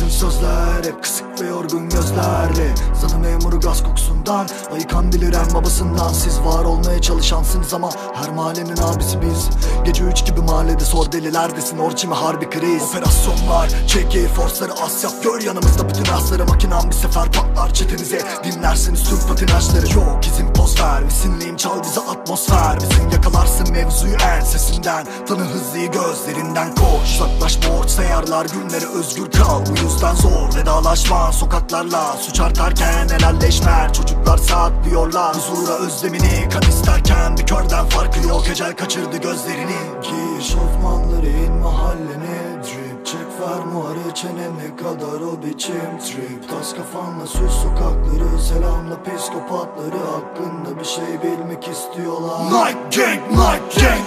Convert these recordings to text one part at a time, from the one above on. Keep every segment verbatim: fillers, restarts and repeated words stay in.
Bütün sözler hep kısık ve yorgun gözlerle. Sana memuru gaz kokusundan, ayıkan bilir en babasından. Siz var olmaya çalışansınız ama her mahallenin abisi biz. Gece üç gibi mahallede sor delilerdesin, orçi mi harbi kriz. Operasyon var, çek Air Force'ları as yap, gör yanımızda bütün asları. Makinem bir sefer patlar çetenize, dinlersiniz tüm patinajları. Yok izin poz ver, misinliyim çal bize atmosfer. Bizim yakalarsın mevzuyu ensesinden, tanı hızlıyı gözlerinden koş. Uzaklaş borç sayarlar, günleri özgür kal. Bu yüzden zor vedalaşma sokaklarla, suç artarken helalleşmer. Çocuklar saklıyorlar huzura özlemini, kan isterken bir körden farkı yok. Ecel kaçırdı gözlerini. Giy şofmanları in mahallene drip, çek fermuarı çenene kadar o biçim trip. Tas kafanla süs sokakları, selamla psikopatları. Hakkında bir şey bilmek istiyorlar. Night gang, night gang.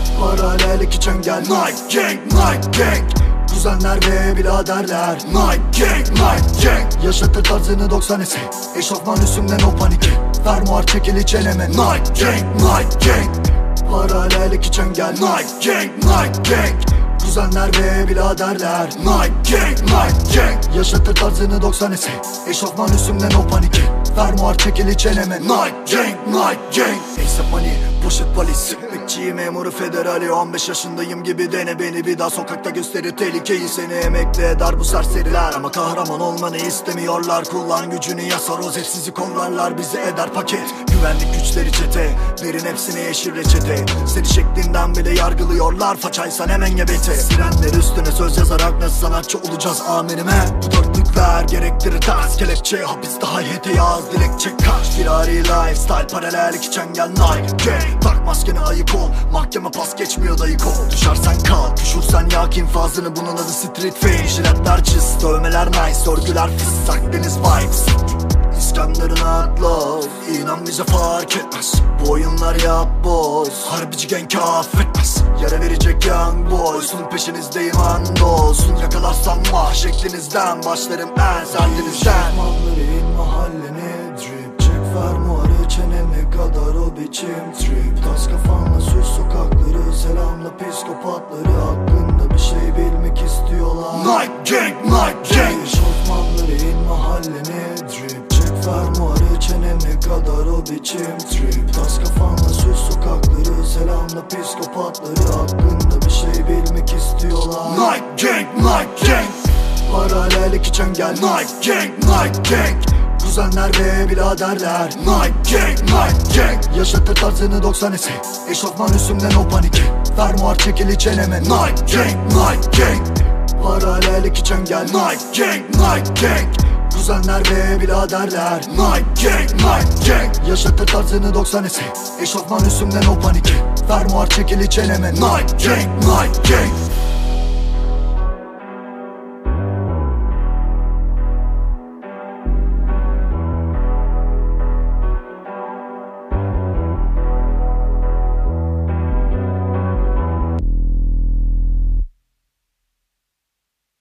Paralel iki çengel. Night gang, night gang. Kuzenler ve biraderler. Night gang, night gang. Yaşatır tarzını doksan esi, eşofman üstümden o paniki. Fermuar çekili çeneme. Night gang, night gang. Paralel iki çengel. Night gang, night gang. Kuzenler ve biraderler. Night gang, night gang. Yaşatır tarzını doksan esi, eşofman üstümden o paniki. Fermuar çekili çeneme. Night gang, night gang. A$ap Money, poşet polis, bekçi memuru federali. On beş yaşındayım gibi dene beni, bir daha sokakta gösterir tehlikeyi. Seni emekli eder bu serseriler ama kahraman olmanı istemiyorlar. Kullan gücünü yasa, rozet sizi kollarlar, bizi eder paket. Güvenlik güçleri çete, verin hepsine yeşil reçete. Seni şeklinden bile yargılıyorlar, façaysan hemen gebete. Sirenler üstüne söz yazarak nasıl sanatçı olacağız amirime. Bu dörtlükler gerektirir ters kelepçe, hapiste hayyete yaz dilekçe kaç. Firari lifestyle, paralel iki çengel. Night gang. Tak maskeni ayık ol, mahkeme pas geçmiyor dayık ol. Düşersen kalk, üşürsen yak infazını, bunun adı street fame. Jiletler cız, dövmeler nice, örgüler fıs, Akdeniz vibes. İskender'in atla, inan bize fark etmez. Bu oyunlar yap boz, harbici gang affetmez. Yere verecek young boys'un peşinizdeyim andolsun. Yakalarsam mah şeklinizden, başlarım en sertinizden. Şofmanları in mahallene drip, çek fermuarı çenene kadar o biçim trip. Tas kafanla süs sokakları, selamla psikopatları. Hakkında bir şey bilmek istiyorlar. Night gang, night gang. Şofmanları in mahallene drip, çek fermuarı çenene kadar o biçim trip. Tas kafanla süs sokakları, selamla psikopatları. Hakkında bir şey bilmek istiyorlar. Night gang, night gang. Paralel iki çengel. Night gang, night gang. Kuzenler ve biraderler. Night gang, night gang. Yaşatır tarzını doksan esi, eşofman üstümden o paniki. Fermuar çekili çeneme. Night gang, night gang. Paralel iki çengel. Night gang, night gang. Kuzenler ve biraderler. Night gang, night gang. Yaşatır tarzını doksan esi, eşofman üstümden o paniki. Fermuar çekili çeneme. Night gang, night gang.